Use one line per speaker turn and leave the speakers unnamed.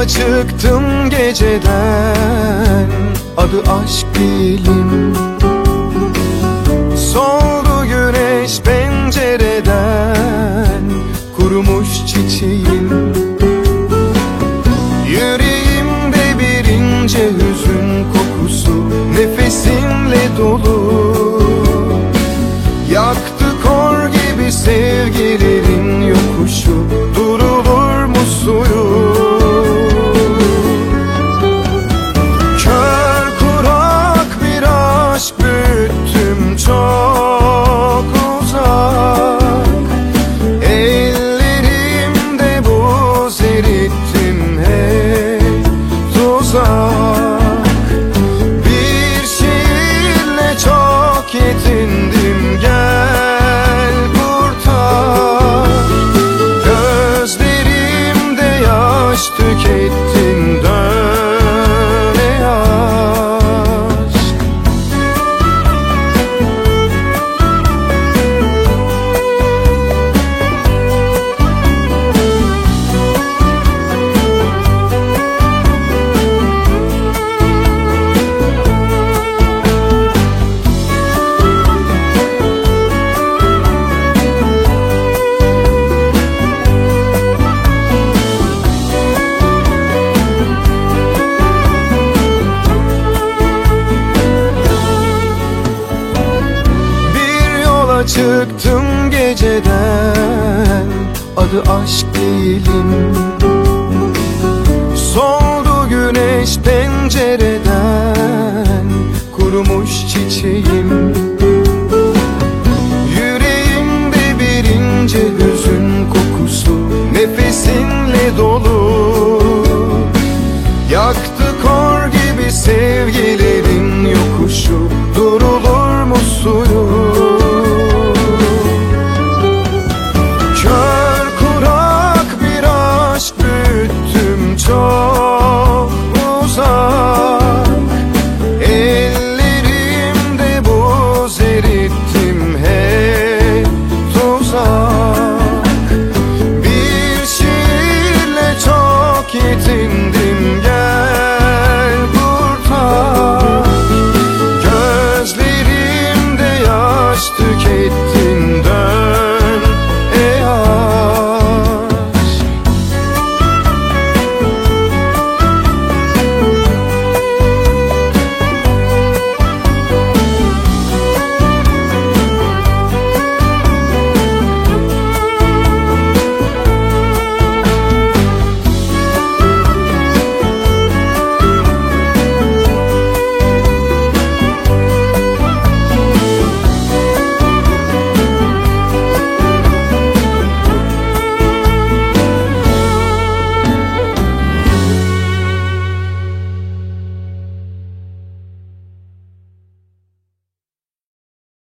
yola çıktım geceden, adı aşk değilim. Soldu güneş pencereden, kurumuş çiçeğim. Yüreğimde bir ince hüzün kokusu, nefesinle dolu. Yaktı kor gibi sevgilerin yokuşu, durulur mu suyu? Kör kurak bir aşk büyüttüm çok uzak. Ellerimde buz erittim hep tuzak. Bir şiirle çok yetindim, gel kurtar. Gözlerimde yaş tükettim, dön ey aşk. Çıktım geceden, adı aşk değilim. Soldu güneş pencereden, kurumuş çiçeğim. Yüreğimde bir ince hüzün kokusu, nefesinle dolu. Yaktı kor gibi sevgilerin yokuşu,